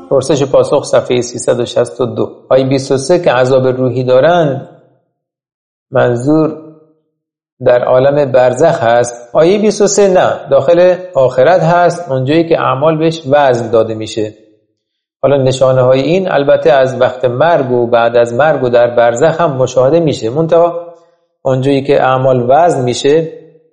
پرسش پاسخ صفحه 362. آیه 23 که عذاب روحی دارن منظور در عالم برزخ هست. آیه 23 نه، داخل آخرت هست، اونجایی که اعمال بهش وزن داده میشه. حالا نشانه های این البته از وقت مرگ و بعد از مرگ و در برزخ هم مشاهده میشه، منتها اونجایی که اعمال وزن میشه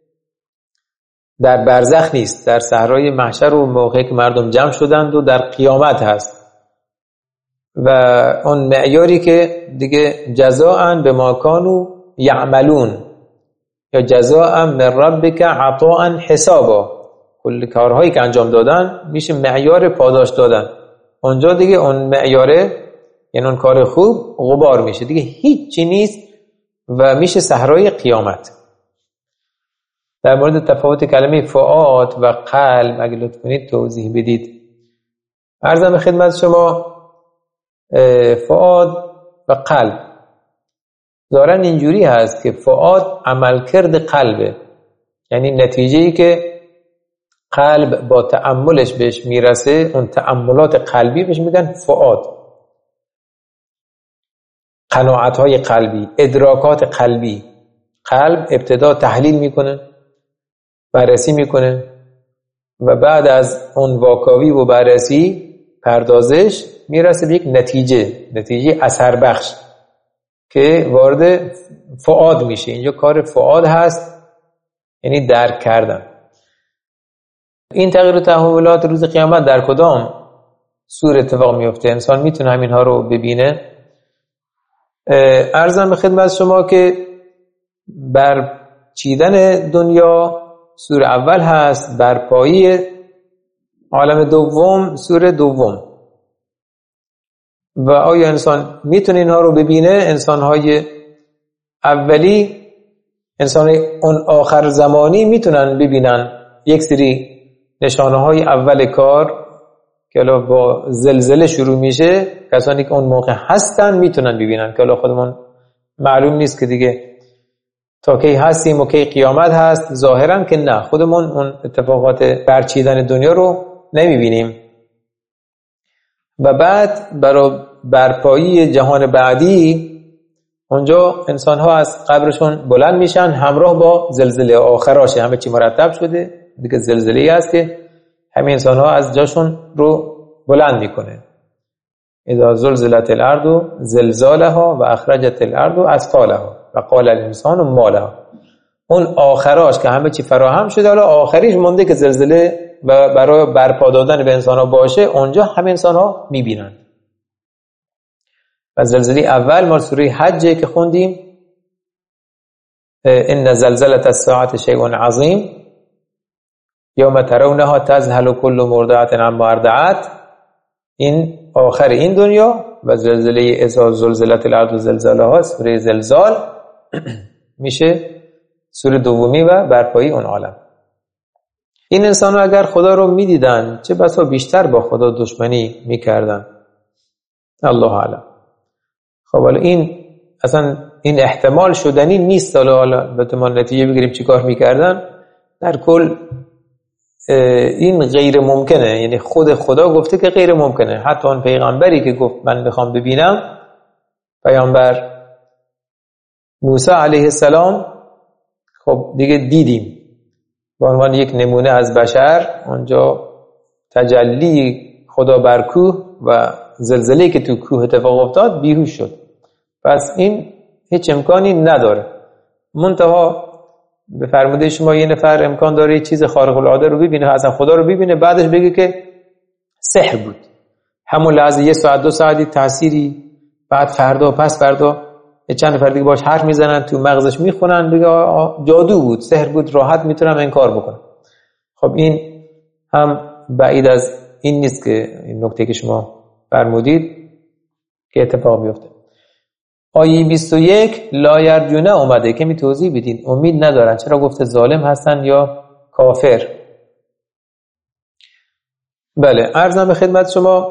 در برزخ نیست، در صحرای محشر و موقعی که مردم جمع شدند و در قیامت هست. و اون معیاری که دیگه جزاء بما کانوا یعملون یا جزاء من ربک عطاء حسابا، کل کارهایی که انجام دادن میشه معیار پاداش دادن. اونجا دیگه اون معیاره، یعنی اون کار خوب غبار میشه، دیگه هیچی نیست و میشه صحرای قیامت. در مورد تفاوت کلمه فؤاد و قلب اگه لطف کنید توضیح بدید. عرضم به خدمت شما فؤاد و قلب ظاهرا اینجوری هست که فؤاد عملکرد قلبه، یعنی نتیجه‌ای که قلب با تأملش بهش میرسه، اون تأملات قلبی بهش میگن فؤاد. قناعت‌های قلبی، ادراکات قلبی. قلب ابتدا تحلیل میکنه، بررسی میکنه و بعد از اون واکاوی و بررسی پردازش میرسه به یک نتیجه اثر بخش که وارد فؤاد میشه. اینجا کار فؤاد هست، یعنی درک کردن. این تغییر و تحولات روز قیامت در کدام سور اتفاق میفته؟ انسان میتونه همینها رو ببینه؟ عرضم به خدمت شما که بر چیدن دنیا سور اول هست، برپایی عالم دوم سور دوم. و آیا انسان میتونه اینها رو ببینه؟ انسان‌های اولی، انسان‌های اون آخر زمانی میتونن ببینن یک سری نشانه‌های اول کار که حالا با زلزله شروع میشه. کسانی که اون موقع هستن میتونن ببینن که حالا خودمون معلوم نیست که دیگه تا کی هستیم و کی قیامت هست. ظاهرا که نه، خودمون اون اتفاقات برچیدن دنیا رو نمیبینیم. و بعد برای برپایی جهان بعدی اونجا انسان ها از قبرشون بلند میشن همراه با زلزله آخراشه. همه چی مرتب شده دیگه، زلزله‌ای هست که همه انسان ها از جاشون رو بلند میکنه. اذا زلزلت الارض زلزالها و اخرجت الارض اثقالها و قال الانسان ما لها. اون آخراش که همه چی فراهم شده، حالا آخریش مونده که زلزله و برای برپا دادن به انسان ها باشه. اونجا همه انسان ها میبینن. و زلزله اول مال سوره حجه که خوندیم، ان زلزله الساعه شیء عظیم یوم ترونها تذهل كل مرضعه عما ارضعت. این آخر این دنیا. و زلزله اذا زلزلت الارض زلزالها سوره زلزال میشه سوره دومی و برپایی اون عالم. این انسان‌ها اگر خدا رو میدیدن چه بسا بیشتر با خدا دشمنی میکردن. الله اعلم. خب حالا این اصلا این احتمال شدنی نیست. حالا البته ما نتیجه بگیریم چی کار میکردن. در کل این غیر ممکنه، یعنی خود خدا گفته که غیر ممکنه. حتی اون پیغمبری که گفت من میخوام ببینم، پیامبر موسی علیه السلام، خب دیگه دیدیم به عنوان یک نمونه از بشر اونجا تجلی خدا بر کوه و زلزله‌ای که تو کوه اتفاق افتاد بیهوش شد. پس این هیچ امکانی نداره. منتها به فرموده شما یه نفر امکان داره یه چیز خارق العاده رو ببینه، اصلا خدا رو ببینه، بعدش بگه که سحر بود. همون لحظه یه ساعت دو ساعتی تأثیری، بعد فردا پس فردا چند نفر دیگه باش حرف میزنن، تو مغزش میخونن، بگه جادو بود، سحر بود، راحت میتونم انکار بکنم. خب این هم بعید از این نیست که این نکته که شما فرمودید که اتفاق بیفته. آیه 21 لا یرجون اومده که می توضیح بدین امید ندارن. چرا گفته ظالم هستن یا کافر؟ بله، عرضم به خدمت شما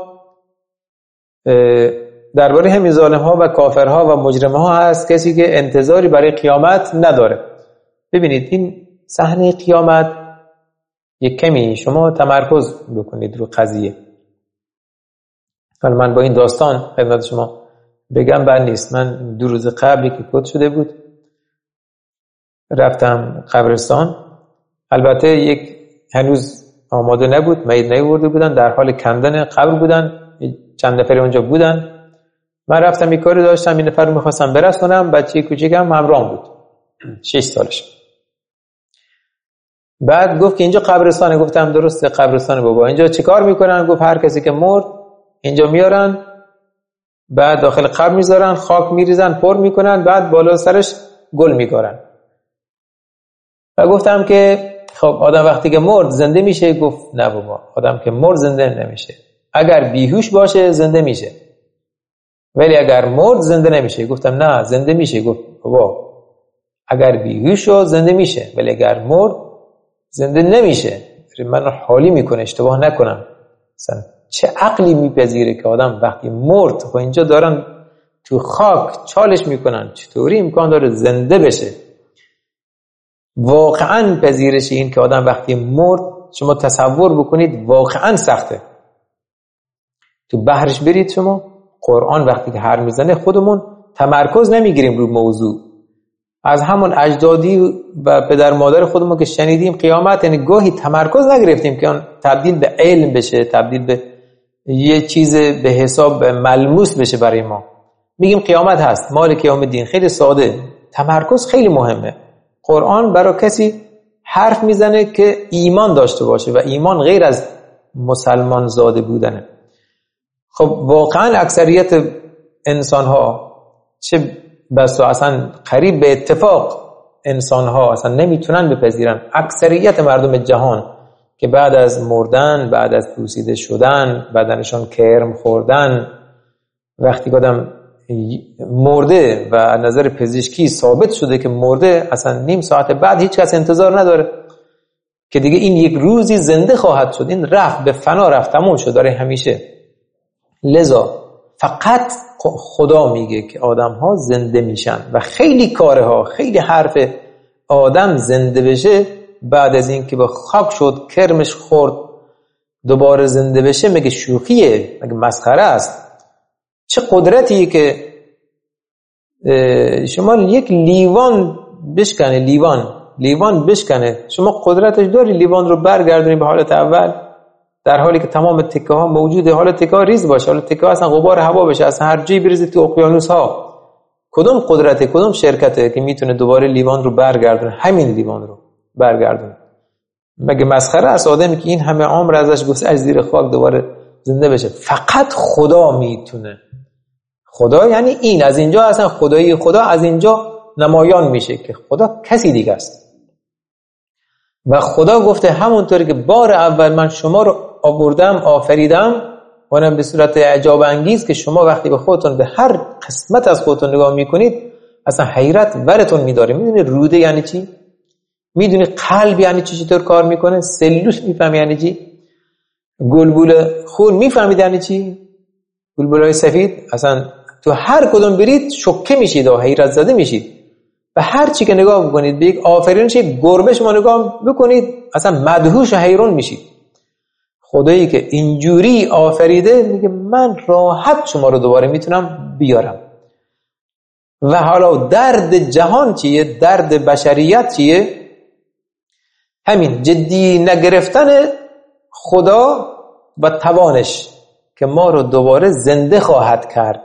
درباره همین ظالم ها و کافرها و مجرم ها هست کسی که انتظاری برای قیامت نداره. ببینید این صحنه قیامت یک کمی شما تمرکز بکنید رو قضیه. حالا من با این داستان خدمت شما بگم بد نیست. من 2 روز قبلی که فوت شده بود رفتم قبرستان. البته یک هنوز آماده نبود، میت نیاورده بودن، در حال کندن قبر بودن، چند نفر اونجا بودن. من رفتم یک کاری داشتم، این نفر رو می‌خواستم برسونم، بچه کوچیکم همراهم بود 6 سالش. بعد گفت که اینجا قبرستانه. گفتم درسته قبرستانه بابا. اینجا چیکار میکنن؟ گفت هر کسی که مرد اینجا میارن، بعد داخل قبر میذارن، خاک میریزن، پر میکنن، بعد بالا سرش گل میکارن. و گفتم که خب آدم وقتی که مرد زنده میشه؟ گفت نه بابا، آدم که مرد زنده نمیشه. اگر بیهوش باشه زنده میشه، ولی اگر مرد زنده نمیشه. گفتم نه زنده میشه. گفت بابا اگر بیهوش شد زنده میشه، ولی اگر مرد زنده نمیشه. من حالی میکنه اشتباه نکنم. مثلا چه عقلی میپذیره که آدم وقتی مرد خب اینجا دارن تو خاک چالش میکنن، چطوری امکان داره زنده بشه؟ واقعا پذیرش این که آدم وقتی مرد، شما تصور بکنید واقعا سخته. تو بحرش برید شما، قرآن وقتی که حرف میزنه خودمون تمرکز نمیگیریم رو موضوع. از همون اجدادی و پدر مادر خودمون که شنیدیم قیامت، یعنی گاهی تمرکز نگرفتیم که اون تبدیل به علم بشه، تبدیل به یه چیز به حساب ملموس بشه برای ما. میگیم قیامت هست، مالک یوم الدین، خیلی ساده. تمرکز خیلی مهمه. قرآن برای کسی حرف میزنه که ایمان داشته باشه و ایمان غیر از مسلمان زاده بودنه. خب واقعا اکثریت انسان ها، چه بسا اصلا قریب به اتفاق انسان ها اصلا نمیتونن بپذیرن، اکثریت مردم جهان که بعد از مردن، بعد از پوسیده شدن، بدنشون کرم خوردن، وقتی که آدم مرده و از نظر پزشکی ثابت شده که مرده، اصلا نیم ساعت بعد هیچ کس انتظار نداره که دیگه این یک روزی زنده خواهد شد. این رفت به فنا، رفت تموم شد، داره همیشه. لذا فقط خدا میگه که آدم ها زنده میشن و خیلی کارها، خیلی حرف آدم زنده بشه بعد از این که به خاک شد، کرمش خورد، دوباره زنده بشه، مگه شوخیه؟ مگه مسخره است؟ چه قدرتیه که شما یک لیوان بشکنه، لیوان بشکنه، شما قدرتش داری لیوان رو برگردونی به حالت اول، در حالی که تمام تکه ها موجوده، حالا تکه ها ریز باشه، حالا تکه ها اصلا غبار هوا بشه، اصلا هر جایی بریزید تو اقیانوس ها. کدوم قدرته، کدوم شرکته که میتونه دوباره لیوان رو برگردونه، همین لیوان رو برگردونه؟ مگه مسخره است آدمی که این همه عمر ازش گذشت زیر خاک دوباره زنده بشه؟ فقط خدا میتونه. خدا یعنی این، از اینجا اصلا خدایی خدا از اینجا نمایان میشه که خدا کسی دیگه است. و خدا گفته همونطوری که بار اول من شما رو آوردم، آفریدم، اونم به صورت اعجاب انگیز که شما وقتی به خودتون به هر قسمت از خودتون نگاه میکنید اصلا حیرت ورتون میداره. میدونی روده یعنی چی؟ میدونی قلب یعنی چی، چطور کار میکنه؟ سلوس میفهمی یعنی چی؟ گلبول خون میفهمید یعنی چی؟ گلبولای سفید اصلا تو هر کدوم برید شوکه میشید و حیرت زده میشید. و هر چی که نگاه بکنید به یک آفرینش، یک گربه شما نگاه بکنید اصلا مدهوش و حیران میشید. خدایی که اینجوری آفریده میگه من راحت شما رو دوباره میتونم بیارم. و حالا درد جهان چیه؟ درد بشریت چیه؟ همین جدی نگرفتن خدا و توانش که ما رو دوباره زنده خواهد کرد.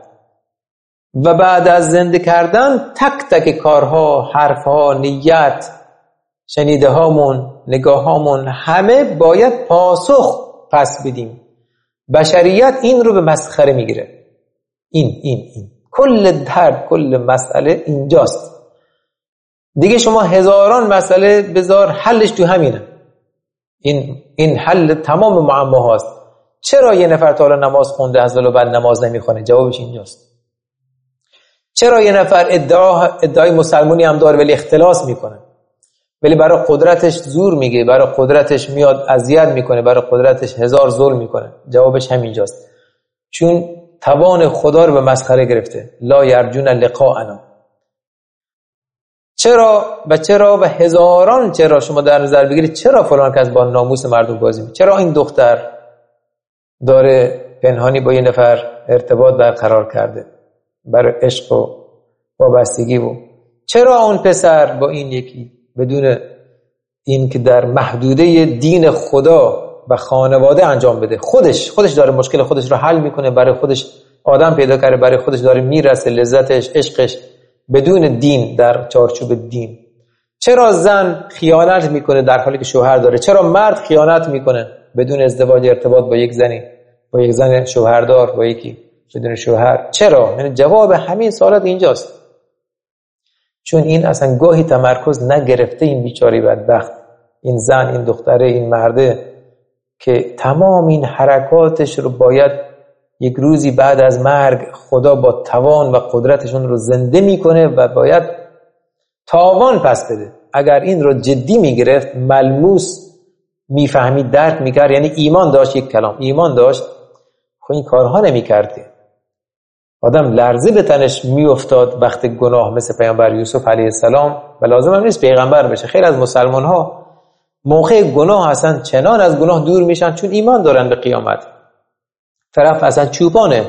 و بعد از زنده کردن تک تک کارها، حرفها، نیت، شنیده هامون، نگاه هامون، همه باید پاسخ پس بدیم. بشریت این رو به مسخره میگیره. این کل درد، کل مسئله اینجاست. دیگه شما هزاران مسئله بذار، حلش تو همینه. این حل تمام معماهاست. چرا یه نفر تا حالا نماز خونده از بعد نماز نمیخونه؟ جوابش اینجاست. چرا یه نفر ادعای مسلمانی هم داره ولی اختلاس میکنه، ولی برای قدرتش زور میگه، برای قدرتش میاد اذیت میکنه، برای قدرتش هزار ظلم میکنه؟ جوابش همینجاست. چون توان خدا رو به مسخره گرفته. لا یرجون لقاءنا. چرا و هزاران چرا شما در نظر بگیرید. چرا فلان کس با ناموس مردم بازی میکنه؟ چرا این دختر داره پنهانی با یه نفر ارتباط برقرار کرده برای عشق و وابستگی. و چرا اون پسر با این یکی بدون این که در محدوده دین خدا و خانواده انجام بده، خودش داره مشکل خودش رو حل میکنه، برای خودش آدم پیدا کرده، برای خودش داره میرسه لذتش، عشقش، بدون دین، در چارچوب دین. چرا زن خیانت میکنه در حالی که شوهر داره؟ چرا مرد خیانت میکنه بدون ازدواج، ارتباط با یک زنی، با یک زن شوهردار، با یکی بدون شوهر؟ چرا؟ یعنی جواب همین سوالات اینجاست. چون این اصلا گاهی تمرکز نگرفته این بیچاره بدبخت، این زن، این دختره، این مرده که تمام این حرکاتش رو باید یک روزی بعد از مرگ خدا با توان و قدرتشون رو زنده میکنه و باید تاوان پس بده. اگر این رو جدی میگرفت، ملموس میفهمید، درک میکرد، یعنی ایمان داشت، یک کلام ایمان داشت، خب این کارها نمیکرده. آدم لرزه به تنش میافتاد وقت گناه، مثل پیامبر یوسف علیه السلام. و لازم هم نیست پیغمبر بشه. خیلی از مسلمان ها موقع گناه اصلا چنان از گناه دور میشن چون ایمان دارن به قیامت. طرف اصلا چوپانه،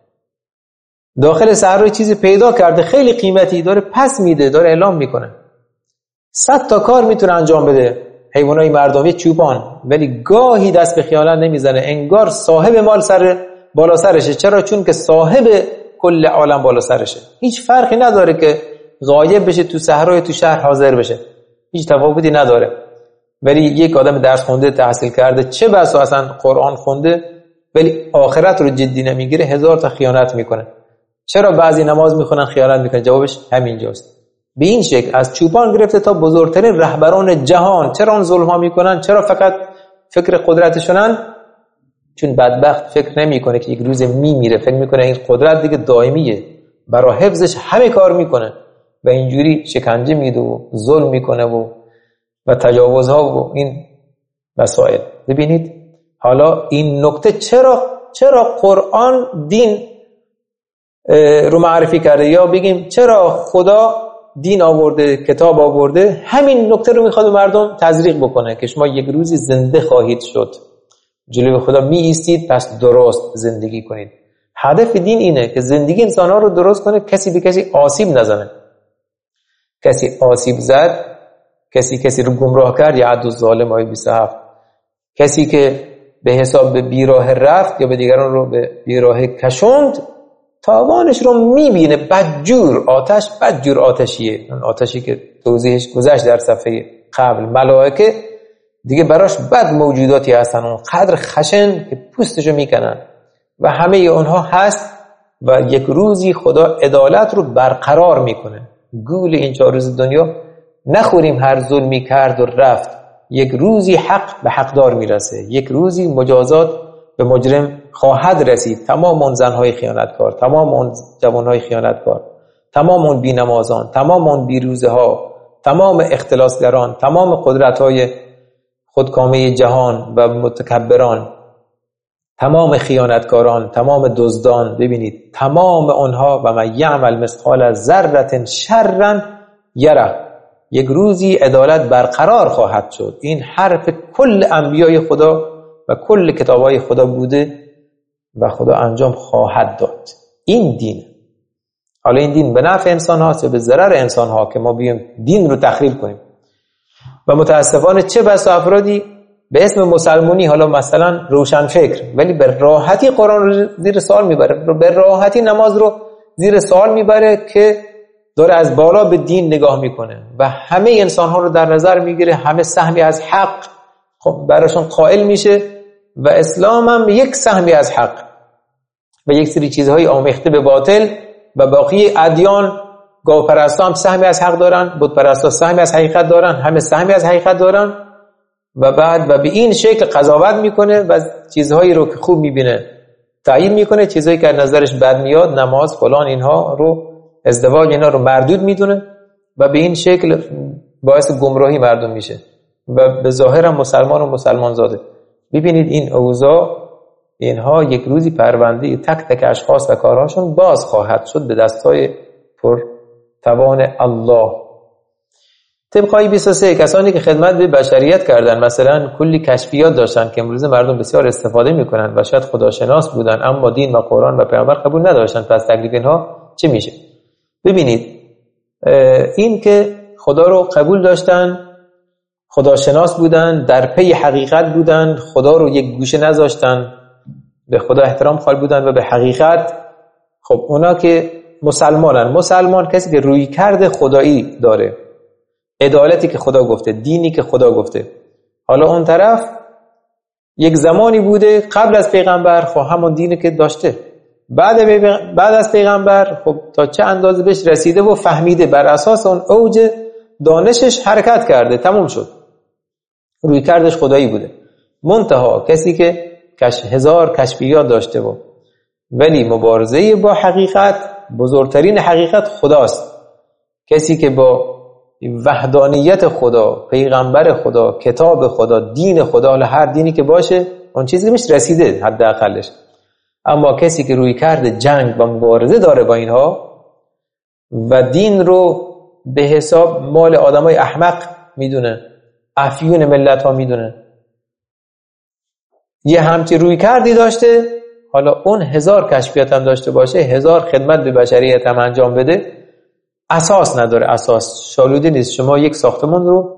داخل صحرا چیزی پیدا کرده خیلی قیمتی، داره پس میده، داره اعلام میکنه، 100 تا کار میتونه انجام بده، حیوانای مردمی چوپان، ولی گاهی دست به خیانت نمیزنه، انگار صاحب مال بالا سرشه. چرا؟ چون که صاحب کل عالم بالا سرشه. هیچ فرقی نداره که غایب بشه تو صحرا، تو شهر حاضر بشه، هیچ تفاوتی نداره. ولی یک آدم درس خونده، تحصیل کرده، چه بسا اصلا قرآن خونده، ولی آخرت رو جدی نمیگیره، 1000 تا خیانت میکنه. چرا بعضی نماز میخونن خیانت میکنن؟ جوابش همینجاست. به این شکل از چوپان گرفته تا بزرگترین رهبران جهان چرا اون ظلم ها میکنن؟ چرا فقط فکر قدرتشونن؟ چون بدبخت فکر نمیکنه که یک روز میمیره، فکر میکنه این قدرت دیگه دائمیه، برای حفظش همه کار میکنه و اینجوری شکنجه میده و ظلم میکنه و تجاوزها و این مسائل. ببینید حالا این نکته چرا قرآن دین رو معرفی کرده، یا بگیم چرا خدا دین آورده، کتاب آورده؟ همین نکته رو میخواد مردم تزریق بکنه که شما یک روزی زنده خواهید شد، جلوی خدا می ایستید، پس درست زندگی کنید. هدف دین اینه که زندگی انسان‌ها رو درست کنه، کسی به کسی آسیب نزنه. کسی آسیب زد، کسی رو گمراه کرد، یعد الظالم آیه 27، کسی که به حساب به بیراه رفت یا به دیگران رو به بیراه کشوند، تاوانش رو میبینه. بدجور آتشیه، اون آتشی که توضیحش گذشت در صفحه قبل. ملائکه دیگه براش بد موجوداتی هستن، اون قدر خشن که پوستشو میکنن و همه اونها هست. و یک روزی خدا عدالت رو برقرار میکنه. گول این 4 روز دنیا نخوریم هر ظلمی کرد و رفت. یک روزی حق به حقدار میرسه، یک روزی مجازات به مجرم خواهد رسید. تمام اون زنهای خیانتکار، تمام اون جوانهای خیانتکار، تمام اون بینمازان، تمام اون بیروزه ها، تمام اختلاسگران، تمام قدرت‌های خودکامه جهان و متکبران، تمام خیانتکاران، تمام دزدان، ببینید تمام اونها، و من یعمل مثقال ذره شرا یره، یک روزی عدالت برقرار خواهد شد. این حرف کل انبیای خدا و کل کتابای خدا بوده و خدا انجام خواهد داد. این دین. حالا این دین به نفع انسان هاست یا به ضرر انسان ها که ما بیایم دین رو تخریب کنیم؟ و متاسفانه چه بسا افرادی به اسم مسلمانی، حالا مثلا روشن فکر، ولی به راحتی قرآن رو زیر سوال میبره، به راحتی نماز رو زیر سوال میبره که داره از بالا به دین نگاه میکنه و همه انسان ها رو در نظر میگیره، همه سهمی از حق خب براشون قائل میشه و اسلام هم یک سهمی از حق و یک سری چیزهای آمیخته به باطل. و باقی ادیان، گاوپرستا هم سهمی از حق دارن، بتپرستا سهمی از حقیقت دارن، همه سهمی از حقیقت دارن. و بعد به این شکل قضاوت میکنه و چیزهایی رو که خوب میبینه تعیین میکنه، چیزهایی که نظرش بد میاد، نماز فلان اینها رو، ازدواج اینها رو مردود میدونه و به این شکل باعث گمراهی مردم میشه و به ظاهر هم مسلمان و مسلمان زاده. ببینید این اوضاع، اینها یک روزی پرونده تک تک اشخاص و کارهاشون باز خواهد شد به دستای پر توان الله. طبق آیه 23 کسانی که خدمت به بشریت کردن، مثلا کلی کشفیات داشتن که امروز مردم بسیار استفاده میکنن و شاید خداشناس بودن اما دین و قرآن و پیامبر قبول نداشتن، پس تکلیف اینها چه میشه؟ ببینید این که خدا رو قبول داشتن، خداشناس بودن، در پی حقیقت بودن، خدا رو یک گوشه نذاشتن، به خدا احترام قائل بودن و به حقیقت. خب اونا که مسلمانن. مسلمان کسی که روی کرده خدایی داره، عدالتی که خدا گفته، دینی که خدا گفته. حالا اون طرف یک زمانی بوده قبل از پیغمبر، خب همون دینی که داشته. بعد از پیغمبر خب تا چه اندازه بهش رسیده و فهمیده، بر اساس اون اوج دانشش حرکت کرده، تموم شد، روی کردش خدایی بوده. منتها کسی که هزار کشفیات داشته و ولی مبارزه با حقیقت، بزرگترین حقیقت خداست، کسی که با وحدانیت خدا، پیغمبر خدا، کتاب خدا، دین خدا، هر دینی که باشه اون چیزی که بهش رسیده حداقلش. اما کسی که روی کرده جنگ و مبارزه داره با اینها و دین رو به حساب مال آدمای احمق میدونه، افیون ملت ها میدونه، یه همچی روی کردی داشته، حالا اون هزار کشفیات هم داشته باشه، هزار خدمت به بشریت هم انجام بده، اساس نداره. اساس شالوده نیست. شما یک ساختمان رو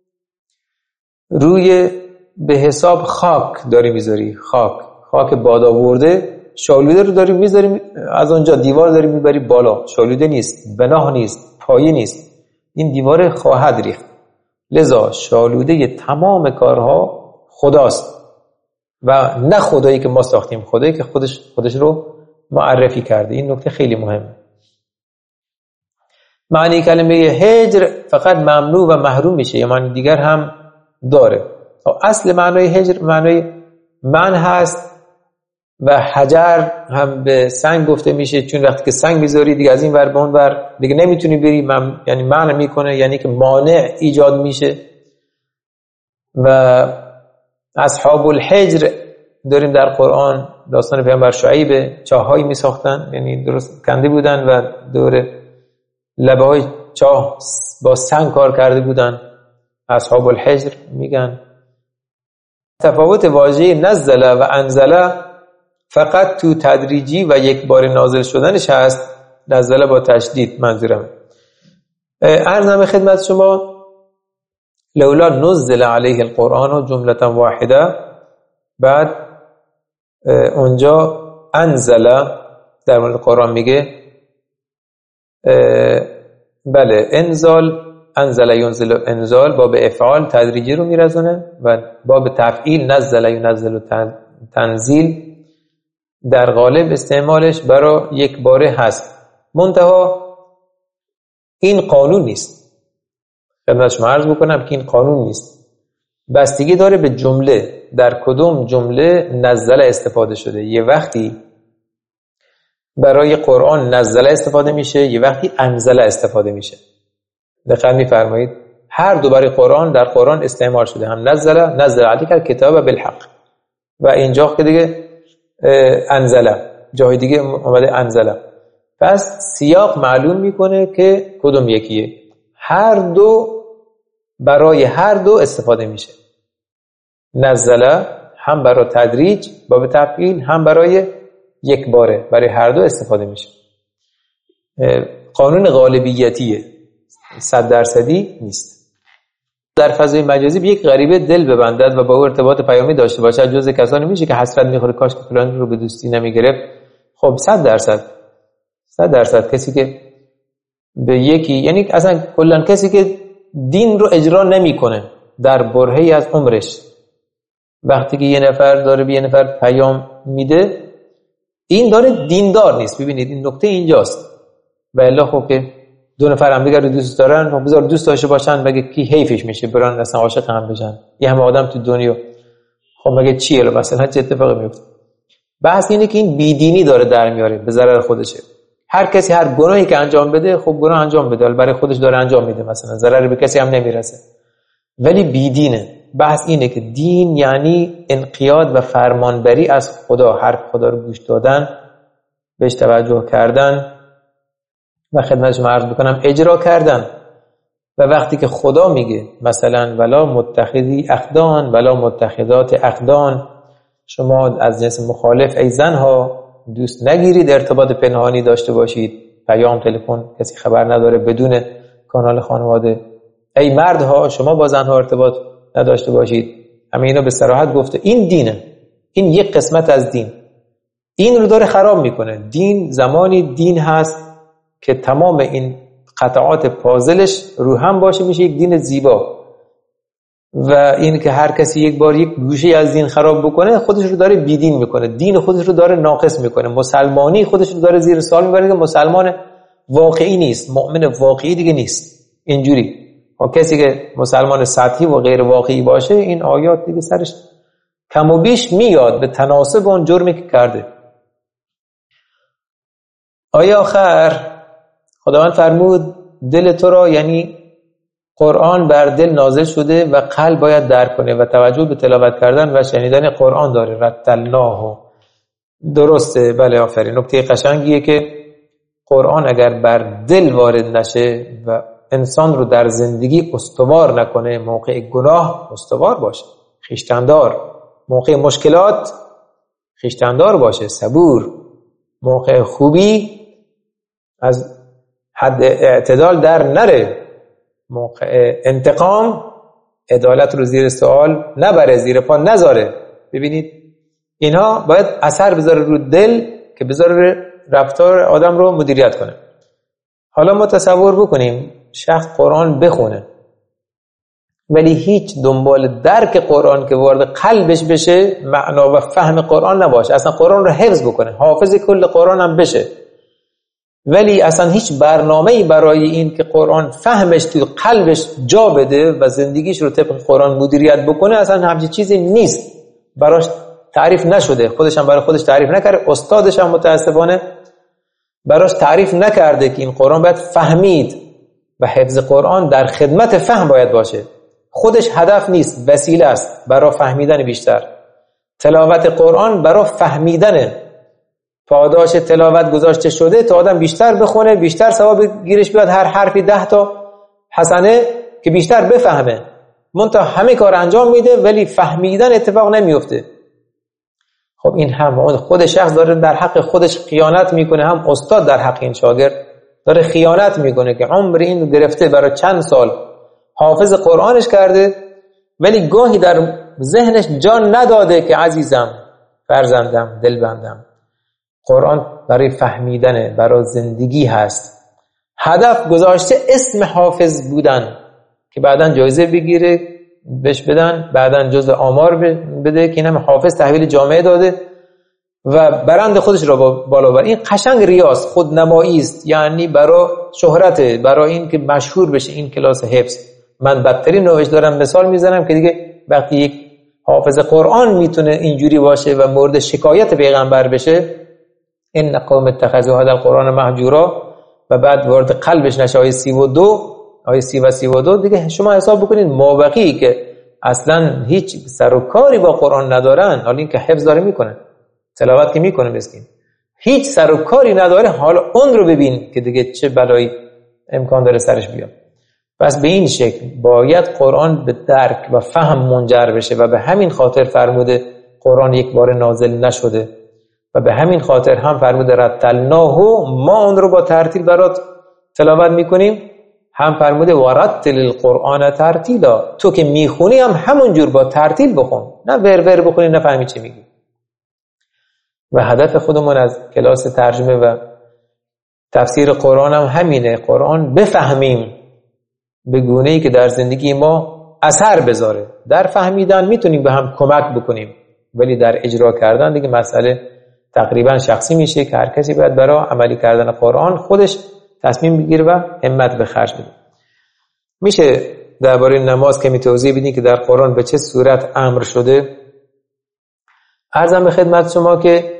روی به حساب خاک داری میذاری، خاک باد آورده، شالوده رو داری میذاری، از اونجا دیوار داری میبری بالا، شالوده نیست، بنا نیست، پایه نیست، این دیوار خواهد ریخت. لذا شالوده تمام کارها خداست و نه خدایی که ما ساختیم، خدایی که خودش رو معرفی کرده. این نکته خیلی مهمه. معنی کلمه هجر فقط ممنوع و محروم میشه، یه معنی دیگر هم داره. اصل معنای هجر معنای منع هست و حجر هم به سنگ گفته میشه، چون وقتی که سنگ میذاری دیگه از این ور به اون ور دیگه نمیتونی بری، یعنی منع میکنه، یعنی که مانع ایجاد میشه. و اصحاب الحجر داریم در قرآن، داستان پیامبر شعیب، چاهایی میساختن، یعنی درست کنده بودن و دور لبه های چاه با سنگ کار کرده بودن. اصحاب الحجر میگن. تفاوت واژه نزل و انزل فقط تو تدریجی و یک بار نازل شدنش هست. نزل با تشدید منظورم. عرضم خدمت شما لولا نزل علیه القرآن جملة واحده، بعد اونجا انزل در مورد قرآن میگه بله انزال، انزل ینزل، انزال باب افعال تدریجی رو میرزونه و باب تفعیل نزل ینزل تنزیل در غالب استعمالش برای یک باره هست. منتها این قانون نیست. خدمت شما عرض بکنم که این قانون نیست. بستگی داره به جمله، در کدوم جمله نزل استفاده شده. یه وقتی برای قرآن نزل استفاده میشه، یه وقتی انزل استفاده میشه. دقت می‌فرمایید؟ هر دو برای قرآن در قرآن استعمال شده، هم نزل علیک الکتاب بالحق و اینجا که دیگه انزل، جای دیگه اومده انزل. پس سیاق معلوم میکنه که کدوم یکیه. هر دو برای هر دو استفاده میشه. نزل هم برای تدریج باب تفعیل، هم برای یک باره، برای هر دو استفاده میشه. قانون غالبیتیه، 100% نیست. در فضای مجازی به یک غریبه دل ببندد و با او ارتباط پیامی داشته باشد، جز کسانی میشه که حسرت میخوره کاش که فلان رو به دوستی نمیگرفت. خب 100% کسی که به یکی، یعنی اصلا کلا کسی که دین رو اجرا نمیکنه در برهه‌ای از عمرش، وقتی که یه نفر داره به یه نفر پیام میده، این داره دیندار نیست. ببینید این نکته اینجاست. و الا خب که دو نفر هم دیگر رو دوست دارن، خب بذار دوست داشته باشن، مگه کی حیفش میشه برن اصلا عاشق هم بشن. یه همه آدم تو دنیا، خب مگه چیه مثلا چه اتفاقی میفته؟ بحث اینه که این بیدینی داره در میاره، به ضرر خودشه. هر کسی هر گناهی که انجام بده، خب گناه انجام بده، برای خودش داره انجام میده، مثلا ضرری به کسی هم نمیرسه، ولی بیدینه. بحث اینه که دین یعنی انقیاد و فرمانبری از خدا، حرف خدا رو گوش دادن، بهش توجه کردن و خدمت شما عرض بکنم اجرا کردن. و وقتی که خدا میگه مثلا ولا متخذی اخدان ولا متخذات اخدان، شما از جنس مخالف ای زنها دوست نگیرید ارتباط پنهانی داشته باشید، پیام تلفن کسی خبر نداره بدون کانال خانواده. ای مردها شما با زنها ارتباط نداشته باشید. همه اینا به صراحت گفته. این دینه، این یک قسمت از دین. این رو داره خراب میکنه. دین زمانی دین هست که تمام این قطعات پازلش رو هم باشه، میشه یک دین زیبا. و این که هر کسی یک بار یک گوشه از دین خراب بکنه خودش رو داره بیدین میکنه، دین خودش رو داره ناقص میکنه، مسلمانی خودش رو داره زیر سوال میبره که مسلمان واقعی نیست، مؤمن واقعی دیگه نیست. اینجوری کسی که مسلمان سطحی و غیر واقعی باشه این آیات دیگه سرش کم و بیش میاد به تناسب اون جرمی که کرده. آیه آخر خداوند فرمود دل تو را، یعنی قرآن بر دل نازل شده و قلب باید درک کنه و توجه به تلاوت کردن و شنیدن قرآن داره. رتلناه، درسته، بله آفرین. نکته قشنگیه که قرآن اگر بر دل وارد نشه و انسان رو در زندگی استوار نکنه، موقع گناه استوار باشه، خویشتندار، موقع مشکلات خویشتندار باشه، صبور، موقع خوبی از حد اعتدال در نره، موقع انتقام عدالت رو زیر سوال نبره، زیر پا نذاره. ببینید اینها باید اثر بذاره رو دل که بذاره رفتار آدم رو مدیریت کنه. حالا ما تصور بکنیم شخص قرآن بخونه ولی هیچ دنبال درک قرآن که وارد قلبش بشه، معنا و فهم قرآن نباشه، اصلا قرآن رو حفظ بکنه، حافظ کل قرآن هم بشه، ولی اصلا هیچ برنامه‌ای برای این که قرآن فهمش تو قلبش جا بده و زندگیش رو طبق قرآن مدیریت بکنه، اصلا همچین چیزی نیست، براش تعریف نشده، خودش هم برای خودش تعریف نکرده، استادش هم متاسفانه براش تعریف نکرده که این قرآن باید فهمید و حفظ قرآن در خدمت فهم باید باشه. خودش هدف نیست، وسیله است برای فهمیدن بیشتر. تلاوت قرآن برای فهمیدنه، پاداش تلاوت گذاشته شده تا آدم بیشتر بخونه، بیشتر ثواب گیرش بیاد، هر حرفی 10 تا حسنه که بیشتر بفهمه. منتها همه کار انجام میده ولی فهمیدن اتفاق نمیفته. خب این هم خود شخص داره در حق خودش خیانت میکنه، هم استاد در حق این شاگرد داره خیانت میکنه که عمر این گرفته برای چند سال حافظ قرآنش کرده ولی گاهی در ذهنش جان نداده که عزیزم، فرزندم، دلبندم، قرآن برای فهمیدنه، برای زندگی هست. هدف گذاشته اسم حافظ بودن که بعداً جایزه بگیره بهش بدن، بعداً جزء آمار بده که اینم حافظ تحویل جامعه داده و برند خودش را بالا بره. این قشنگ ریاست، خودنمایی است، یعنی برای شهرت، برای این که مشهور بشه این کلاس حفظ. من بدترین نوعش دارم مثال میزنم که دیگه وقتی یک حافظ قرآن میتونه اینجوری باشه و مورد شکایت پیغمبر بشه، ان قوم اتخذوا هذا القرآن مهجورا، و بعد وارد قلبش نشه آیه 32 آیه 30 و 32 دیگه شما حساب بکنید مابقی که اصلا هیچ سر و کاری با قرآن ندارن، حالا این که حفظ داره میکنه، تلاوت که میکنه مسکین، هیچ سر و کاری نداره، حالا اون رو ببین که دیگه چه بلایی امکان داره سرش بیاد. پس به این شکل باید قرآن به درک و فهم منجر بشه و به همین خاطر فرموده قرآن یک بار نازل نشده و به همین خاطر هم فرموده رتلناه، ما اون رو با ترتیل برات تلاوت میکنیم، هم فرموده ورتل القرآن ترتیلا، تو که میخونی هم همون جور با ترتیل بخون، نه ور بخونی نفهمی چی میگی. و هدف خودمون از کلاس ترجمه و تفسیر قرآن هم همینه، قرآن بفهمیم به گونه‌ای که در زندگی ما اثر بذاره. در فهمیدن میتونیم به هم کمک بکنیم ولی در اجرا کردن دیگه مسئله تقریبا شخصی میشه که هر کسی باید برای عملی کردن قرآن خودش تصمیم بگیره و همت به خرج بده. میشه درباره نماز که توضیح بدین که در قرآن به چه صورت امر شده؟ عرضم به خدمت شما که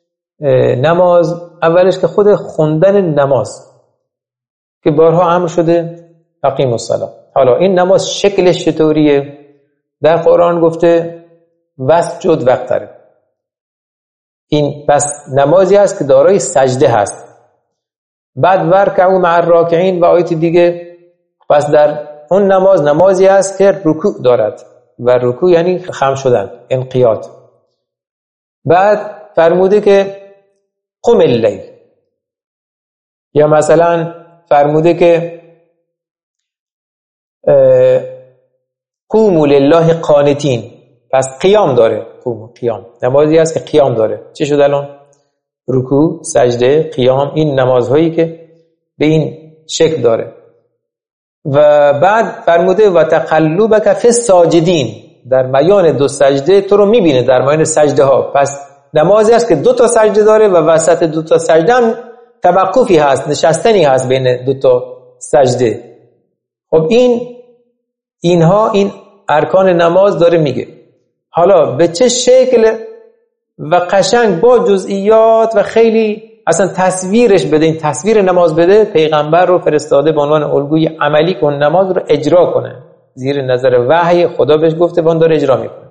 نماز اولش که خود خوندن نماز که بارها امر شده اقیموا الصلاة. حالا این نماز شکلش چطوریه؟ در قرآن گفته واسجد واقترب. این پس نمازی است که دارای سجده هست. بعد ورکعوا مع الراکعین و آیت دیگه پس در اون نمازی است که رکوع دارد و رکوع یعنی خم شدن، انقیاد. بعد فرموده که قم اللیل، یا مثلا فرموده که قوموا لله قانتین، پس قیام داره. قیام نمازی است که قیام داره. چه شد الان؟ رکوع، سجده، قیام، این نمازهایی که به این شکل داره. و بعد فرموده و تقلبک فی الساجدین، در میان دو سجده تو رو میبینه، در میان سجده ها. پس نمازی است که دو تا سجده داره و وسط دو تا سجده هم توقفی هست، نشستنی هست بین دو تا سجده. خب این ارکان نماز داره میگه. حالا به چه شکل و قشنگ با جزئیات و خیلی اصلا تصویرش بده، این تصویر نماز بده، پیغمبر رو فرستاده به عنوان الگوی عملی که اون نماز رو اجرا کنه. زیر نظر وحی خدا بهش گفته و اون داره اجرا میکنه.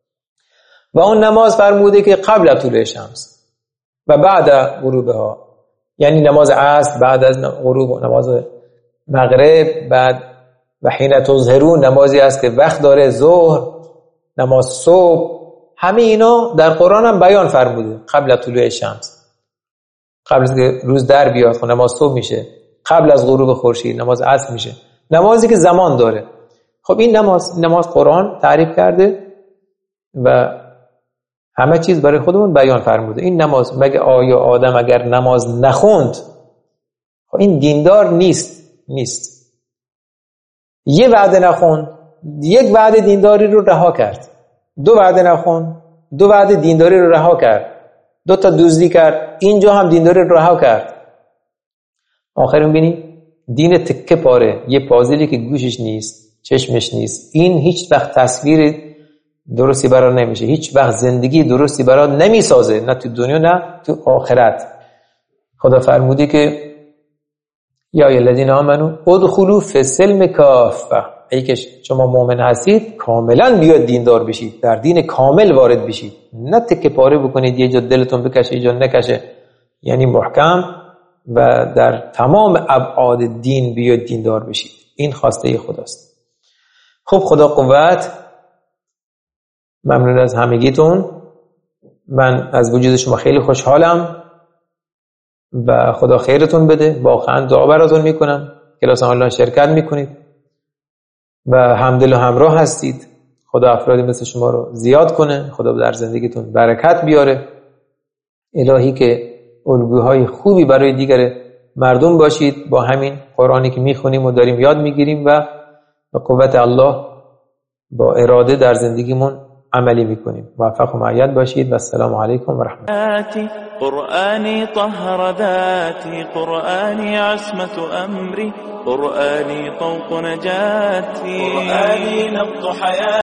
و اون نماز فرموده که قبل طلوع شمس و بعد غروبها، یعنی نماز عصر بعد از غروب، نماز مغرب بعد، و حین تظهرون نمازی است که وقت داره، ظهر، نماز صبح، همه اینا در قرآن هم بیان فرموده. قبل طلوع شمس، قبل از که روز در بیاد خب نماز صبح میشه، قبل از غروب خورشید نماز عصر میشه، نمازی که زمان داره. خب این نماز قرآن تعریف کرده و همه چیز برای خودمون بیان فرموده. این نماز مگه آیا آدم اگر نماز نخوند خب این دیندار نیست. یه وعده نخوند، یک وعده دینداری رو رها کرد. دو وعده نخوند، دو وعده دینداری رو رها کرد. دو تا دزدی کرد، اینجا هم دینداری رو رها کرد. آخر می‌بینی دین تکه پاره، یه پازلی که گوشش نیست، چشمش نیست. این هیچ وقت تصویر درستی برات نمیشه، هیچ وقت زندگی درستی برات نمیسازه، نه تو دنیا نه تو آخرت. خدا فرمودی که یا الذین آمنو ادخلوا فی السلم کافه، ای که شما مؤمن هستید کاملا بیاد دیندار بشید، در دین کامل وارد بشید، نه تکه پاره بکنید، یه جا دلتون بکشه یه جا نکشه. یعنی محکم و در تمام ابعاد دین بیاد دیندار بشید. این خواسته خداست. خب خدا قوت، ممنون از همگیتون. من از وجود شما خیلی خوشحالم و خدا خیرتون بده. واقعا دعا براتون میکنم، کلاس آنلاین شرکت میکنید و همدل و همراه هستید. خدا افرادی مثل شما رو زیاد کنه، خدا در زندگیتون برکت بیاره. الهی که الگوهای خوبی برای دیگر مردم باشید، با همین قرآنی که میخونیم و داریم یاد میگیریم و به قوت الله با اراده در زندگیمون عملی میکنیم. موفق و معید باشید و السلام علیکم و رحمت الله. قرآني طهر ذاتي، قرآني عصمة أمري، قرآني طوق نجاتي، قرآني نبض حياتي.